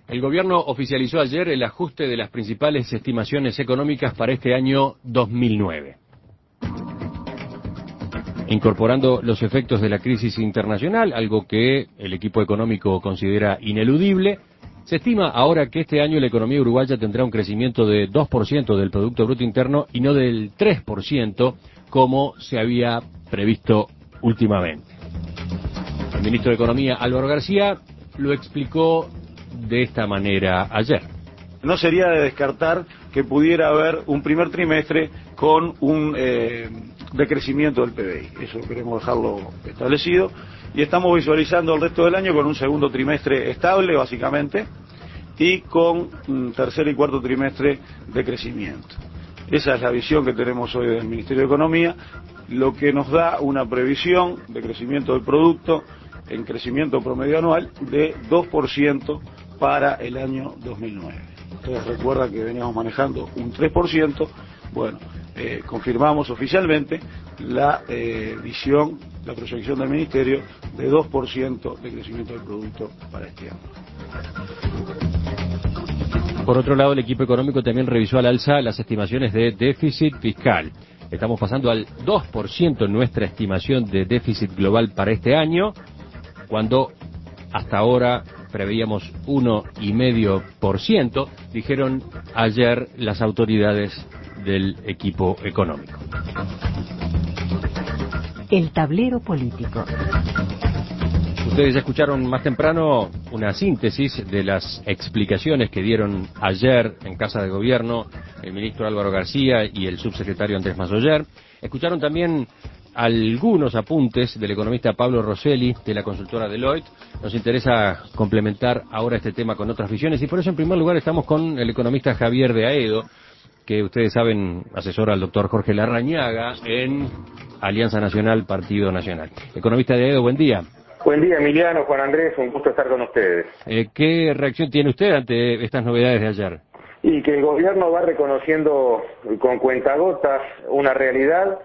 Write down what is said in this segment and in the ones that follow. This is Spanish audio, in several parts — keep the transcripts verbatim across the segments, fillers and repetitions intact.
El gobierno oficializó ayer el ajuste de las principales estimaciones económicas para este año dos mil nueve. Incorporando los efectos de la crisis internacional, algo que el equipo económico considera ineludible, se estima ahora que este año la economía uruguaya tendrá un crecimiento de dos por ciento del Producto Bruto Interno y no del tres por ciento como se había previsto últimamente. El ministro de Economía, Álvaro García, lo explicó de esta manera ayer. No sería de descartar que pudiera haber un primer trimestre con un eh, decrecimiento del P B I. Eso queremos dejarlo establecido. Y estamos visualizando el resto del año con un segundo trimestre estable, básicamente, y con un tercer y cuarto trimestre de crecimiento. Esa es la visión que tenemos hoy del Ministerio de Economía, lo que nos da una previsión de crecimiento del producto en crecimiento promedio anual de dos por ciento para el año dos mil nueve. Ustedes recuerdan que veníamos manejando un tres por ciento, bueno, eh, confirmamos oficialmente la eh, visión, la proyección del Ministerio de dos por ciento de crecimiento del producto para este año. Por otro lado, el equipo económico también revisó al alza las estimaciones de déficit fiscal. Estamos pasando al dos por ciento en nuestra estimación de déficit global para este año, cuando hasta ahora preveíamos uno coma cinco por ciento, dijeron ayer las autoridades del equipo económico. El tablero político. Ustedes ya escucharon más temprano una síntesis de las explicaciones que dieron ayer en Casa de Gobierno el ministro Álvaro García y el subsecretario Andrés Masoller. Escucharon también algunos apuntes del economista Pablo Rosselli de la consultora Deloitte. Nos interesa complementar ahora este tema con otras visiones y por eso en primer lugar estamos con el economista Javier de Aedo, que ustedes saben asesora al doctor Jorge Larrañaga en Alianza Nacional, Partido Nacional. Economista de Aedo, buen día. Buen día, Emiliano, Juan Andrés, un gusto estar con ustedes. Eh, ¿Qué reacción tiene usted ante estas novedades de ayer? Y que el gobierno va reconociendo con cuentagotas una realidad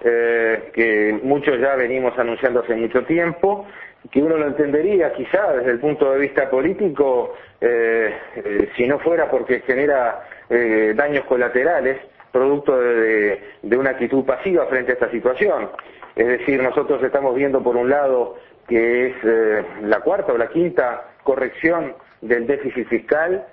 eh, que muchos ya venimos anunciando hace mucho tiempo, que uno lo entendería quizá desde el punto de vista político, eh, eh, si no fuera porque genera eh, daños colaterales, producto de, de, de una actitud pasiva frente a esta situación. Es decir, nosotros estamos viendo por un lado que es eh, la cuarta o la quinta corrección del déficit fiscal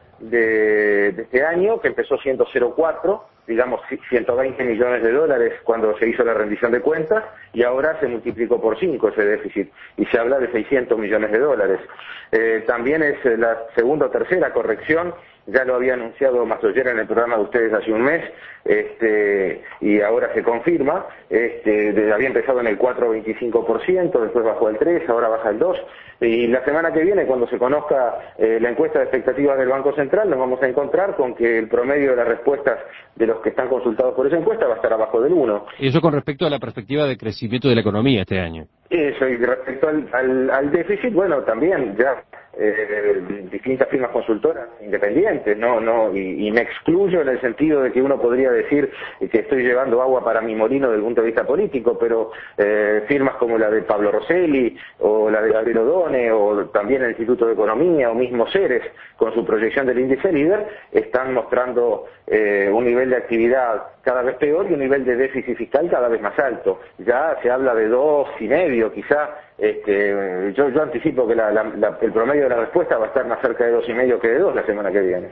de, de este año, que empezó siendo cero coma cuatro, digamos ciento veinte millones de dólares cuando se hizo la rendición de cuentas, y ahora se multiplicó por cinco ese déficit, y se habla de seiscientos millones de dólares. Eh, también es la segunda o tercera corrección, ya lo había anunciado Masoller en el programa de ustedes hace un mes, este, y ahora se confirma, este, de, había empezado en el cuatro coma veinticinco por ciento, después bajó al tres por ciento, ahora baja al dos por ciento, y la semana que viene, cuando se conozca eh, la encuesta de expectativas del Banco Central, nos vamos a encontrar con que el promedio de las respuestas de los que están consultados por esa encuesta va a estar abajo del uno. Y eso con respecto a la perspectiva de crecimiento de la economía este año. Eso, y respecto al, al, al déficit, bueno, también ya eh, distintas firmas consultoras independientes, no, no, y, y me excluyo en el sentido de que uno podría decir que estoy llevando agua para mi molino desde el punto de vista político, pero eh, firmas como la de Pablo Rosselli o la de Gabriel Odone o también el Instituto de Economía o mismo Ceres con su proyección del índice líder están mostrando eh, un nivel de actividad cada vez peor y un nivel de déficit fiscal cada vez más alto. Ya se habla de dos y medio, quizá. Este, yo, yo anticipo que la, la, la, el promedio de la respuesta va a estar más cerca de dos y medio que de dos la semana que viene.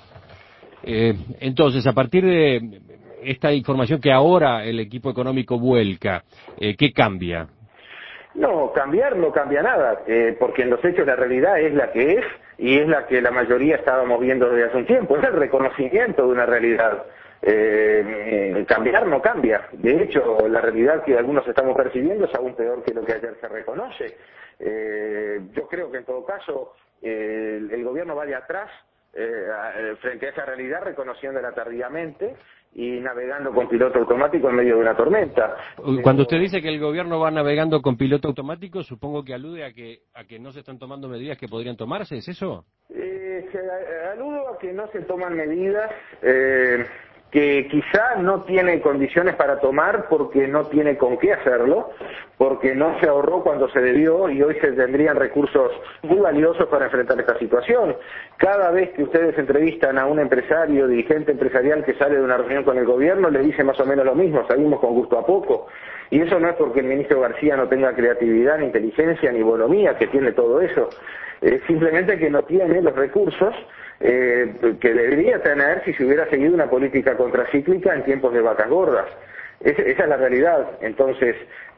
Eh, entonces, a partir de esta información que ahora el equipo económico vuelca, eh, ¿qué cambia? No, cambiar no cambia nada, eh, porque en los hechos la realidad es la que es y es la que la mayoría estábamos viendo desde hace un tiempo, es el reconocimiento de una realidad. Eh, eh, cambiar no cambia, de hecho la realidad que algunos estamos percibiendo es aún peor que lo que ayer se reconoce. Eh, yo creo que en todo caso eh, el, el gobierno va de atrás eh, frente a esa realidad, reconociéndola tardíamente y navegando con piloto automático en medio de una tormenta. Cuando usted dice que el gobierno va navegando con piloto automático, supongo que alude a que a que no se están tomando medidas que podrían tomarse, ¿es eso? Eh, se aludo a que no se toman medidas eh, que quizá no tiene condiciones para tomar porque no tiene con qué hacerlo, porque no se ahorró cuando se debió y hoy se tendrían recursos muy valiosos para enfrentar esta situación. Cada vez que ustedes entrevistan a un empresario, dirigente empresarial que sale de una reunión con el gobierno, les dice más o menos lo mismo, salimos con gusto a poco. Y eso no es porque el ministro García no tenga creatividad, ni inteligencia, ni bonomía, que tiene todo eso. Es simplemente que no tiene los recursos eh, que debería tener si se hubiera seguido una política contracíclica en tiempos de vacas gordas. Es, esa es la realidad. Entonces,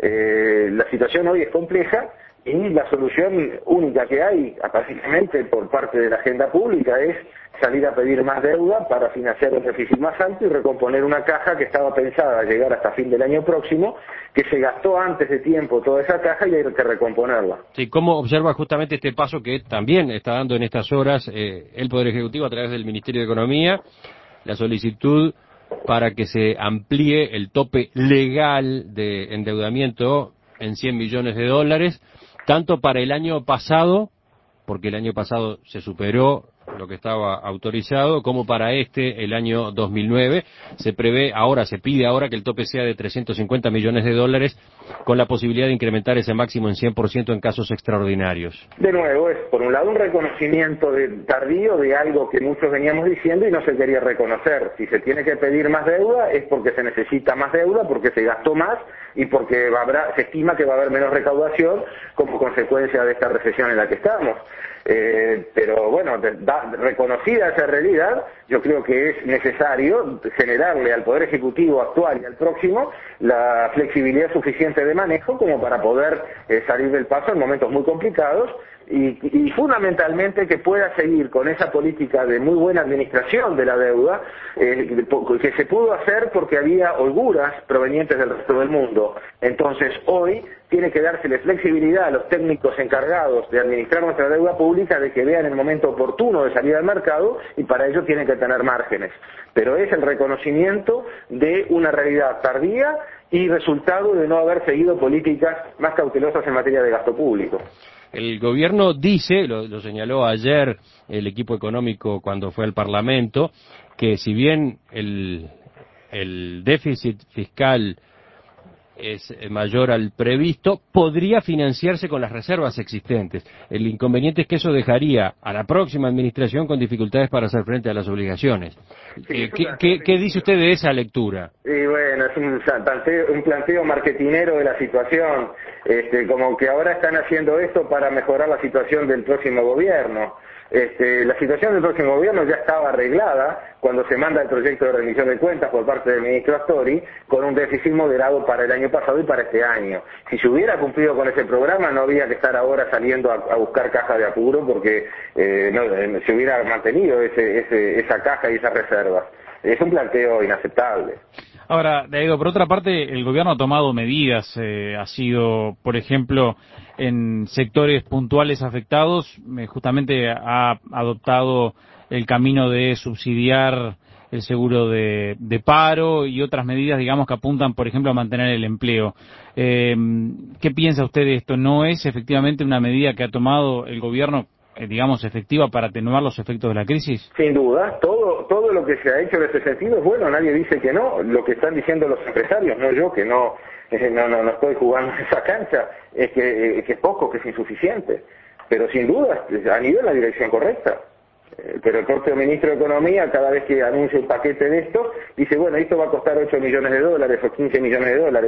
eh, la situación hoy es compleja y la solución única que hay, aparentemente por parte de la agenda pública, es salir a pedir más deuda para financiar un déficit más alto y recomponer una caja que estaba pensada a llegar hasta fin del año próximo, que se gastó antes de tiempo toda esa caja y hay que recomponerla. Sí, ¿cómo observa justamente este paso que también está dando en estas horas eh, el Poder Ejecutivo a través del Ministerio de Economía, la solicitud para que se amplíe el tope legal de endeudamiento en cien millones de dólares, tanto para el año pasado, porque el año pasado se superó lo que estaba autorizado, como para este, el año dos mil nueve, se prevé ahora, se pide ahora que el tope sea de trescientos cincuenta millones de dólares, con la posibilidad de incrementar ese máximo en cien por ciento en casos extraordinarios. De nuevo, es por un lado un reconocimiento de, tardío de algo que muchos veníamos diciendo y no se quería reconocer. Si se tiene que pedir más deuda es porque se necesita más deuda, porque se gastó más y porque va a haber, se estima que va a haber menos recaudación como consecuencia de esta recesión en la que estamos. Eh, pero bueno, da, reconocida esa realidad, yo creo que es necesario generarle al Poder Ejecutivo actual y al próximo la flexibilidad suficiente de manejo como para poder eh, salir del paso en momentos muy complicados y, y fundamentalmente que pueda seguir con esa política de muy buena administración de la deuda eh, que se pudo hacer porque había holguras provenientes del resto del mundo. Entonces hoy tiene que dársele flexibilidad a los técnicos encargados de administrar nuestra deuda pública, de que vean el momento oportuno de salir al mercado, y para ello tienen que tener márgenes. Pero es el reconocimiento de una realidad tardía y resultado de no haber seguido políticas más cautelosas en materia de gasto público. El gobierno dice, lo, lo señaló ayer el equipo económico cuando fue al Parlamento, que si bien el, el déficit fiscal es mayor al previsto, podría financiarse con las reservas existentes. El inconveniente es que eso dejaría a la próxima administración con dificultades para hacer frente a las obligaciones. Sí, eh, ¿qué, qué, ¿Qué dice usted de esa lectura? Y bueno, es un planteo, un planteo marketinero de la situación, este, como que ahora están haciendo esto para mejorar la situación del próximo gobierno. Este, la situación del próximo gobierno ya estaba arreglada cuando se manda el proyecto de rendición de cuentas por parte del ministro Astori, con un déficit moderado para el año pasado y para este año. Si se hubiera cumplido con ese programa, no había que estar ahora saliendo a, a buscar caja de apuro, porque eh, no, eh, se hubiera mantenido ese, ese, esa caja y esas reservas. Es un planteo inaceptable. Ahora, Daedo, por otra parte, el gobierno ha tomado medidas, eh, ha sido, por ejemplo, en sectores puntuales afectados, eh, justamente ha adoptado el camino de subsidiar el seguro de, de paro y otras medidas, digamos, que apuntan, por ejemplo, a mantener el empleo. Eh, ¿Qué piensa usted de esto? ¿No es efectivamente una medida que ha tomado el gobierno, eh, digamos, efectiva para atenuar los efectos de la crisis? Sin duda, todo todo lo que se ha hecho en ese sentido es bueno, nadie dice que no, lo que están diciendo los empresarios, no yo, que no eh, no, no, no estoy jugando en esa cancha, es que, eh, que es poco, que es insuficiente, pero sin duda, han ido en la dirección correcta. Eh, pero el propio ministro de Economía, cada vez que anuncia un paquete de esto, dice, bueno, esto va a costar ocho millones de dólares o quince millones de dólares,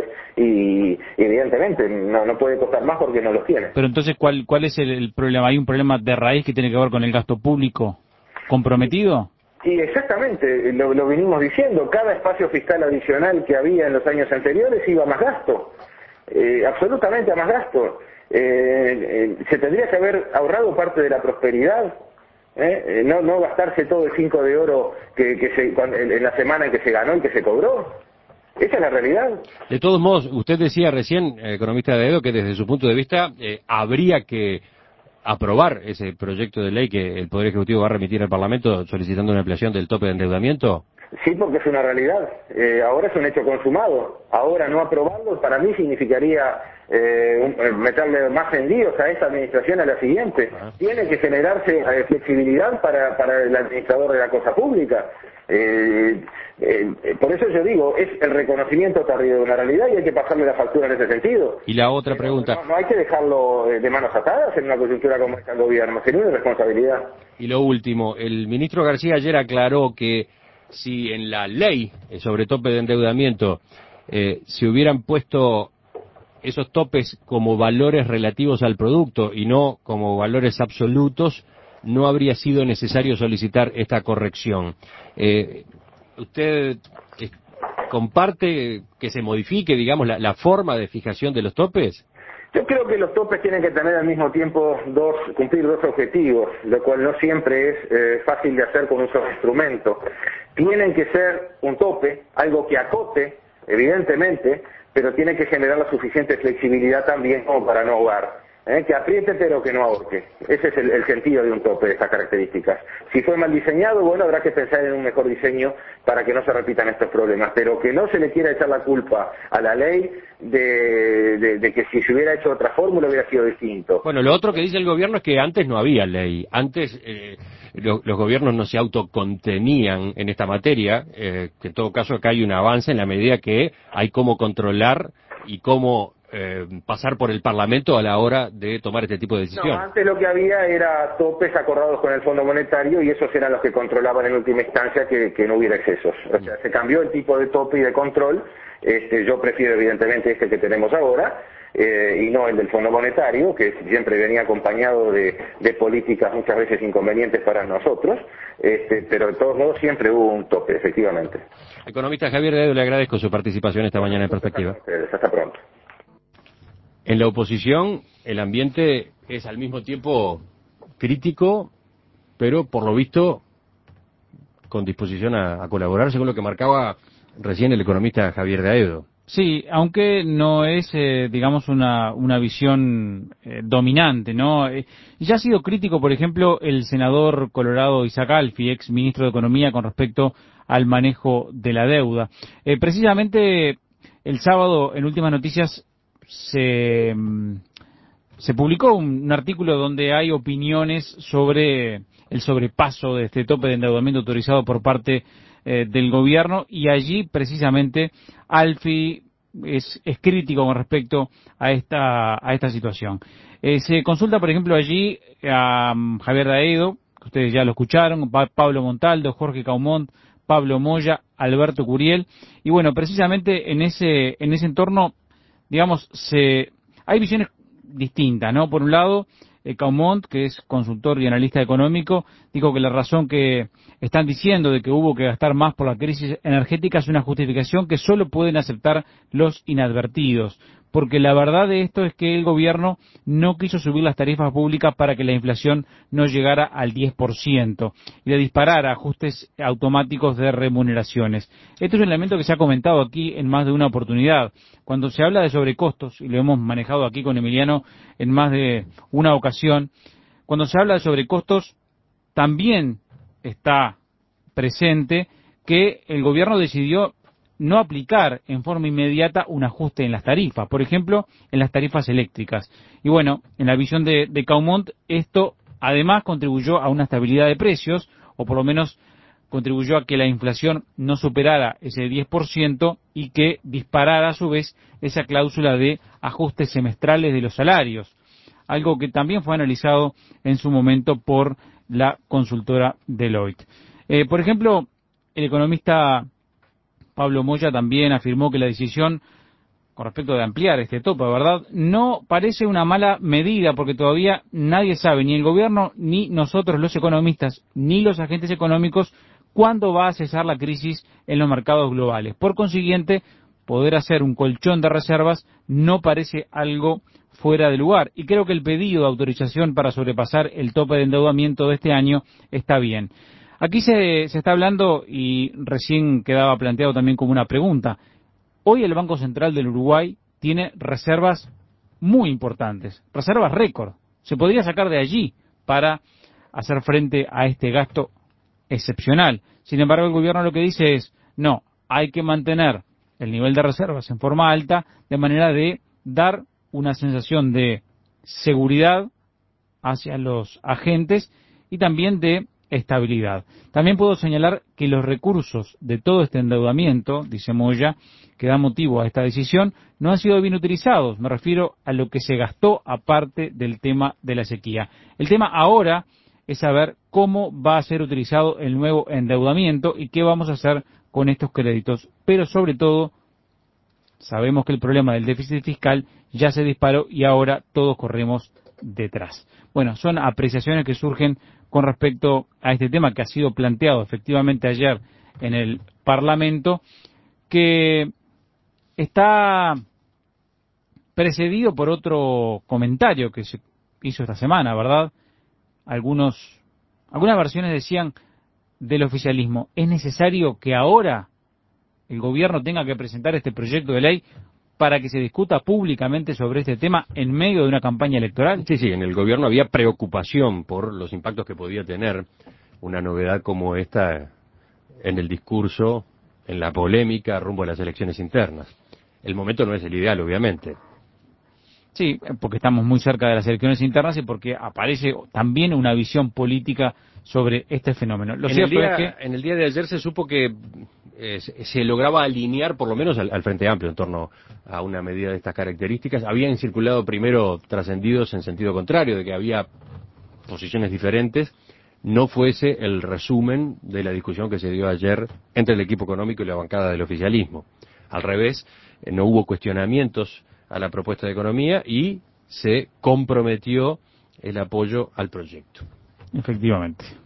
y evidentemente no, no puede costar más porque no los tiene. Pero entonces, ¿cuál, cuál es el, el problema? ¿Hay un problema de raíz que tiene que ver con el gasto público comprometido? Y exactamente, lo, lo venimos diciendo, cada espacio fiscal adicional que había en los años anteriores iba a más gasto, eh, absolutamente a más gasto. Eh, eh, se tendría que haber ahorrado parte de la prosperidad, ¿eh? Eh, no, no gastarse todo el cinco de oro que, que se, cuando, en la semana en que se ganó y que se cobró. Esa es la realidad. De todos modos, usted decía recién, eh, economista Daedo, que desde su punto de vista eh, habría que aprobar ese proyecto de ley que el Poder Ejecutivo va a remitir al Parlamento solicitando una ampliación del tope de endeudamiento. Sí, porque es una realidad. Eh, ahora es un hecho consumado. Ahora no aprobarlo para mí significaría eh, meterle más envíos a esta administración, a la siguiente. Tiene que generarse eh, flexibilidad para, para el administrador de la cosa pública. Eh, eh, por eso yo digo, es el reconocimiento tardío de una realidad y hay que pasarle la factura en ese sentido. Y la otra Pero pregunta. No, no hay que dejarlo de manos atadas en una coyuntura como esta del gobierno, sería una irresponsabilidad. Y lo último, el ministro García ayer aclaró que si en la ley sobre tope de endeudamiento eh, se hubieran puesto esos topes como valores relativos al producto y no como valores absolutos, no habría sido necesario solicitar esta corrección. Eh, ¿Usted eh, comparte que se modifique, digamos, la, la forma de fijación de los topes? Yo creo que los topes tienen que tener al mismo tiempo dos, cumplir dos objetivos, lo cual no siempre es eh, fácil de hacer con un solo instrumento. Tienen que ser un tope, algo que acote, evidentemente, pero tiene que generar la suficiente flexibilidad también como para no ahogar. ¿Eh? Que apriete pero que no ahorque. Ese es el, el sentido de un tope de estas características. Si fue mal diseñado, bueno, habrá que pensar en un mejor diseño para que no se repitan estos problemas, pero que no se le quiera echar la culpa a la ley de, de, de que si se hubiera hecho otra fórmula hubiera sido distinto. Bueno, lo otro que dice el gobierno es que antes no había ley. Antes eh, lo, los gobiernos no se autocontenían en esta materia, eh, que en todo caso acá hay un avance en la medida que hay cómo controlar y cómo Eh, pasar por el Parlamento a la hora de tomar este tipo de decisión. No, antes lo que había era topes acordados con el Fondo Monetario y esos eran los que controlaban en última instancia que, que no hubiera excesos. O sea, se cambió el tipo de tope y de control. Este, yo prefiero evidentemente este que tenemos ahora eh, y no el del Fondo Monetario, que siempre venía acompañado de, de políticas muchas veces inconvenientes para nosotros, este, pero de todos modos siempre hubo un tope, efectivamente. Economista Javier Daedo, le agradezco su participación esta mañana en Perspectiva. Hasta pronto. En la oposición, el ambiente es al mismo tiempo crítico, pero por lo visto con disposición a, a colaborar, según lo que marcaba recién el economista Javier Daedo. Sí, aunque no es, eh, digamos, una, una visión eh, dominante, ¿no? Eh, ya ha sido crítico, por ejemplo, el senador colorado Isaac Alfi, ex ministro de Economía, con respecto al manejo de la deuda. Eh, precisamente el sábado, en Últimas Noticias, se, se publicó un, un artículo donde hay opiniones sobre el sobrepaso de este tope de endeudamiento autorizado por parte eh, del gobierno, y allí precisamente Alfi es, es crítico con respecto a esta a esta situación. Eh, se consulta, por ejemplo, allí a um, Javier Daedo, que ustedes ya lo escucharon, pa Pablo Montaldo, Jorge Caumont, Pablo Moya, Alberto Curiel, y bueno, precisamente en ese en ese entorno, digamos, se hay visiones distintas, ¿no? Por un lado, eh, Caumont, que es consultor y analista económico, dijo que la razón que están diciendo de que hubo que gastar más por la crisis energética es una justificación que solo pueden aceptar los inadvertidos, porque la verdad de esto es que el gobierno no quiso subir las tarifas públicas para que la inflación no llegara al diez por ciento y le disparara ajustes automáticos de remuneraciones. Este es un elemento que se ha comentado aquí en más de una oportunidad. Cuando se habla de sobrecostos, y lo hemos manejado aquí con Emiliano en más de una ocasión, cuando se habla de sobrecostos, también está presente que el gobierno decidió no aplicar en forma inmediata un ajuste en las tarifas, por ejemplo, en las tarifas eléctricas. Y bueno, en la visión de, de Caumont, esto además contribuyó a una estabilidad de precios, o por lo menos contribuyó a que la inflación no superara ese diez por ciento y que disparara a su vez esa cláusula de ajustes semestrales de los salarios, algo que también fue analizado en su momento por la consultora Deloitte. Eh, por ejemplo, el economista Pablo Moya también afirmó que la decisión con respecto de ampliar este tope, ¿verdad?, no parece una mala medida, porque todavía nadie sabe, ni el gobierno, ni nosotros los economistas, ni los agentes económicos, cuándo va a cesar la crisis en los mercados globales. Por consiguiente, poder hacer un colchón de reservas no parece algo fuera de lugar, y creo que el pedido de autorización para sobrepasar el tope de endeudamiento de este año está bien. Aquí se, se está hablando, y recién quedaba planteado también como una pregunta, hoy el Banco Central del Uruguay tiene reservas muy importantes, reservas récord. Se podría sacar de allí para hacer frente a este gasto excepcional. Sin embargo, el gobierno lo que dice es, no, hay que mantener el nivel de reservas en forma alta, de manera de dar una sensación de seguridad hacia los agentes y también de estabilidad. También puedo señalar que los recursos de todo este endeudamiento, dice Moya, que da motivo a esta decisión, no han sido bien utilizados. Me refiero a lo que se gastó aparte del tema de la sequía. El tema ahora es saber cómo va a ser utilizado el nuevo endeudamiento y qué vamos a hacer con estos créditos. Pero sobre todo, sabemos que el problema del déficit fiscal ya se disparó y ahora todos corremos detrás. Bueno, son apreciaciones que surgen con respecto a este tema que ha sido planteado efectivamente ayer en el Parlamento, que está precedido por otro comentario que se hizo esta semana, ¿verdad? Algunos, algunas versiones decían del oficialismo, ¿es necesario que ahora el gobierno tenga que presentar este proyecto de ley para que se discuta públicamente sobre este tema en medio de una campaña electoral? Sí, sí, en el gobierno había preocupación por los impactos que podía tener una novedad como esta en el discurso, en la polémica rumbo a las elecciones internas. El momento no es el ideal, obviamente. Sí, porque estamos muy cerca de las elecciones internas y porque aparece también una visión política sobre este fenómeno. Lo en, cierto el día, es que en el día de ayer se supo que eh, se lograba alinear por lo menos al, al Frente Amplio en torno a una medida de estas características. Habían circulado primero trascendidos en sentido contrario, de que había posiciones diferentes. No fuese el resumen de la discusión que se dio ayer entre el equipo económico y la bancada del oficialismo. Al revés, eh, no hubo cuestionamientos a la propuesta de economía y se comprometió el apoyo al proyecto. efectivamente.